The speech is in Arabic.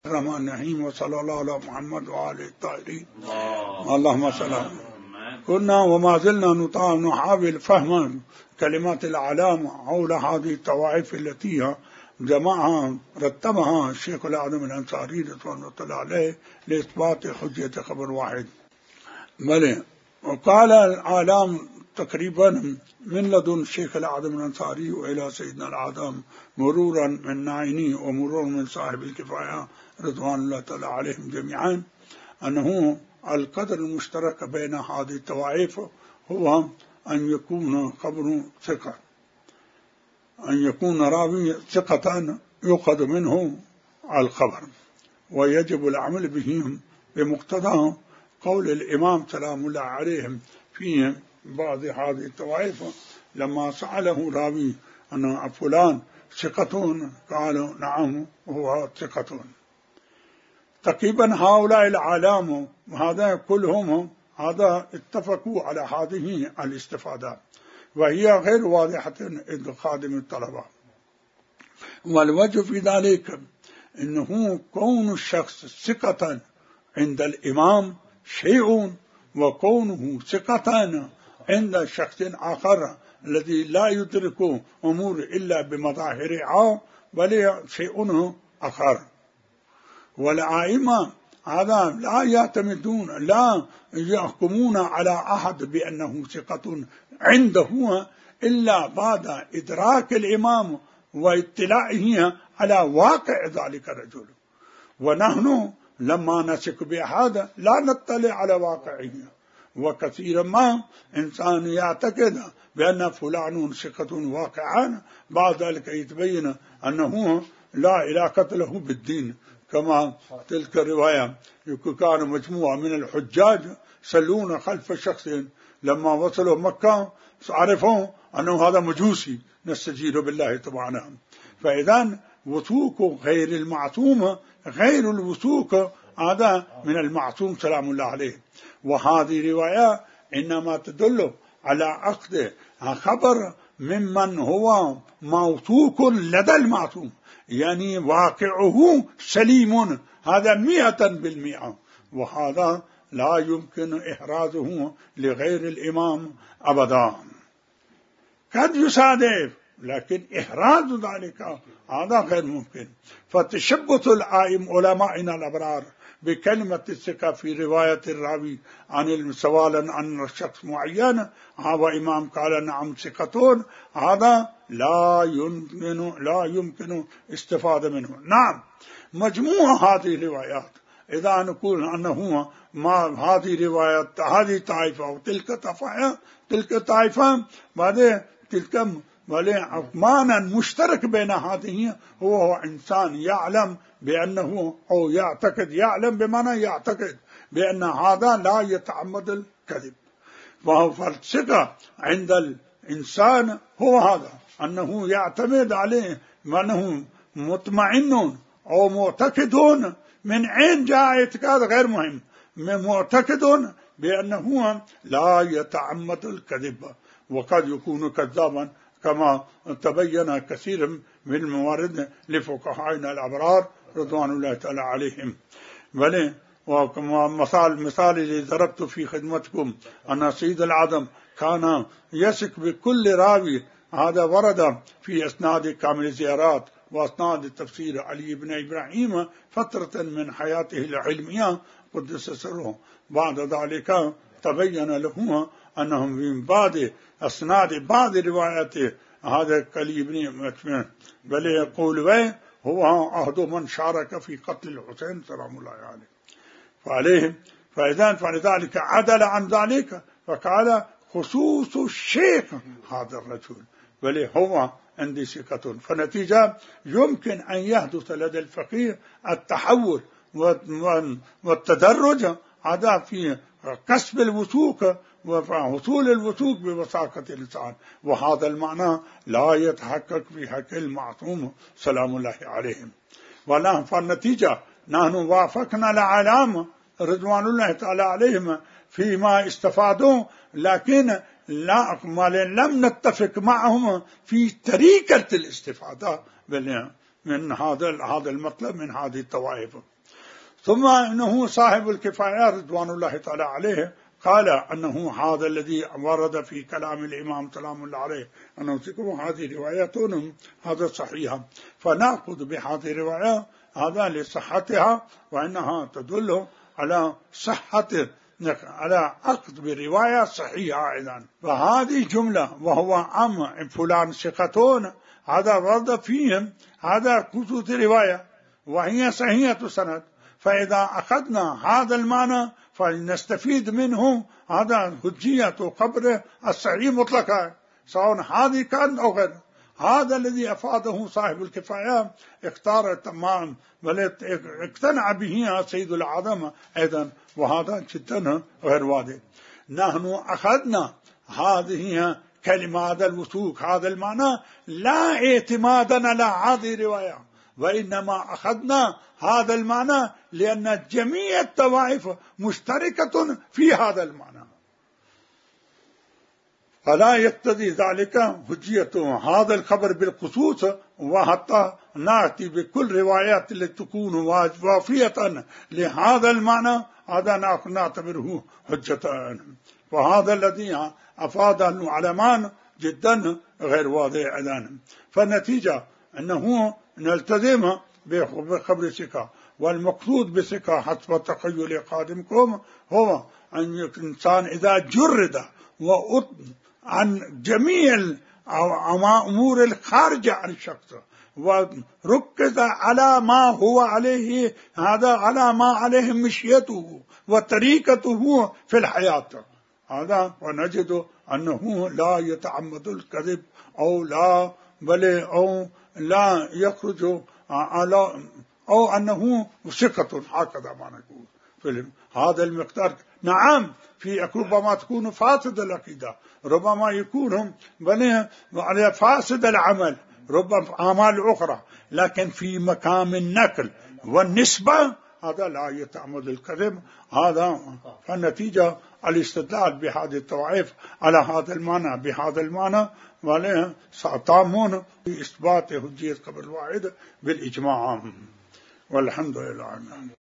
الرحمن الرحيم وصلى الله على محمد وآله الطاهرين اللهم صل على كنا وما زلنا نحاول فهم كلمات الأعلام حول هذه الطوائف التي جمعها رتبها الشيخ الأعظم الأنصاري رضوان الله عليه لإثبات حجية خبر واحد. بل وقال الأعلام تقريبا من لدن الشيخ الأعظم الأنصاري وإلى سيدنا الأعظم مرورا من ناعيني ومرورا من صاحب الكفاية رضوان الله تعالى عليهم جميعا أنه القدر المشترك بين هذه الطوائف هو أن يكون خبر ثقة، أن يكون راوي ثقة يؤخذ منه الخبر، ويجب العمل بهم بمقتضى قول الإمام سلام الله عليهم في بعض هذه الطوائف لما سأله راوي أن فلان ثقة قالوا نعم هو ثقة. تقريبا هؤلاء العلام وهذا كلهم هذا اتفقوا على هذه الاستفادة، وهي غير واضحة عند خادم الطلبة. والوجه في ذلك إنه كون الشخص ثقة عند الإمام شيء، وكونه ثقة عند شخص آخر الذي لا يدرك أمور إلا بمظاهرها بل شيء آخر. والأئمة هذا لا يعتمدون، لا يحكمون على أحد بأنه ثقة عنده إلا بعد إدراك الإمام واطلاعه على واقع ذلك الرجل. ونحن لما نثق بهذا لا نطلع على واقعه، وكثيرا ما إنسان يعتقد بأن فلان ثقة واقعا بعد ذلك يتبين أنه لا علاقة له بالدين، كما تلك الرواية كان مجموعة من الحجاج يصلون خلف شخص لما وصلوا مكة عرفوا أنه هذا مجوسي نستجير بالله طبعا. فإذا وثوق غير المعصوم غير الوثوق هذا من المعصوم سلام الله عليه. وهذه رواية إنما تدل على أخذ خبر ممن هو موثوق لدى المعصوم، يعني واقعه سليم، هذا 100%، وهذا لا يمكن إحرازه لغير الإمام أبدا. قد يصادف لكن إحراز ذلك هذا غير ممكن. فتشبث علمائنا الأبرار بكلمة الثقة في رواية الراوي عن سوالا عن شخص معين وإمام قال نعم ثقتون، هذا لا يمكن استفادة منه. نعم مجموع هذه الروايات إذا نقول أنه ما هذه روايات هذه طائفة وتلك طائفة بعد تلك معنى مشترك بين هذه هو إنسان يعلم بأنه أو يعلم بمعنى يعتقد بأن هذا لا يتعمد الكذب. وهو الثقة عند الإنسان هو هذا أنه يعتمد عليه، أنه مطمئن أو معتقدون من عين جاء اعتقاد غير مهم، معتقدون بأنه لا يتعمد الكذب، وقد يكون كذابا كما تبين كثير من الموارد لفقهائنا الأبرار رضوان الله تعالى عليهم. بل وكما مثال اللي ضربت في خدمتكم أن سيد العظم كان يثق بكل راوي، هذا ورد في أسناد كامل الزيارات وأسناد تفسير علي بن إبراهيم فترة من حياته العلمية قدس سره. بعد ذلك تبين له أنهم من بعد أسناد بعض روايات هذا علي بن إبراهيم بل يقول هو أحد من شارك في قتل الحسين سلام الله عليه فلذلك عدل عن ذلك فقال خصوص الشيخ هذا الرجل بل هو عندي ثقة. فنتيجة يمكن أن يحدث لدى الفقيه التحول والتدرج هذا في كسب الوثوق وحصول الوثوق بوثاقة اللسان، وهذا المعنى لا يتحقق في حق المعصوم سلام الله عليهم. فالنتيجة نحن وافقنا العلامة رضوان الله تعالى عليهم فيما استفادوا، لكن لم نتفق معهم في طريقة الاستفادة من هذا المطلب من هذه الطوائف. ثم إنه صاحب الكفاية رضوان الله تعالى عليه قال أنه هذا الذي ورد في كلام الإمام سلام الله عليه أنه ذكر هذه رواية هذا صحيحة، فنأخذ بهذه الرواية هذا لصحتها، وأنها تدل على صحة على أخذ برواية صحيحة أيضا. وهذه جملة وهو فلان ثقتون هذا ورد فيهم هذا خصوص رواية وهي صحيحة سند، فإذا أخذنا هذا المعنى فنستفيد منه هذا حجية قبر الصحيح مطلقا سواء هذه كان أو غير. هذا الذي أفاده صاحب الكفاية اختار تمام اقتنع به سيد العالم أيضا، وهذا جدا غير واضح. نحن أخذنا هذه كلمة هذا الوثوق هذا المعنى لا اعتمادا على هذه الرواية، وإنما أخذنا هذا المعنى لأن جميع الطوائف مشتركة في هذا المعنى، فلا يقتضي ذلك حجية هذا الخبر بالخصوص، وحتى نأتي بكل روايات التي تكون وافية لهذا المعنى هذا نعتبره حجة. وهذا الذي أفاد العلمان جدا غير واضح الآن. فالنتيجة أنه نلتزم بخبر الثقة، والمقصود بالثقة حسب تخيل قادمكم هو أن الإنسان إذا جرد عن جميع أمور الخارجة عن الشخص وركز على ما هو عليه، هذا على ما عليه مشيته وطريقته في الحياة، هذا ونجد أنه لا يتعمد الكذب أو لا أو لا يخرج على أو أنه ثقة، هكذا ما نقول في هذا المقدار. نعم في ربما تكون فاسد العقيدة، ربما يكون على فاسد العمل، ربما أعمال أخرى، لكن في مقام النقل والنسبة هذا لا يتعمد الكذب. هذا النتيجة الاستدلال بهذه الطوائف على هذا المعنى بهذا المعنى، وعليه تامون في إثبات حجية قبر الواحد بالإجماع، والحمد لله.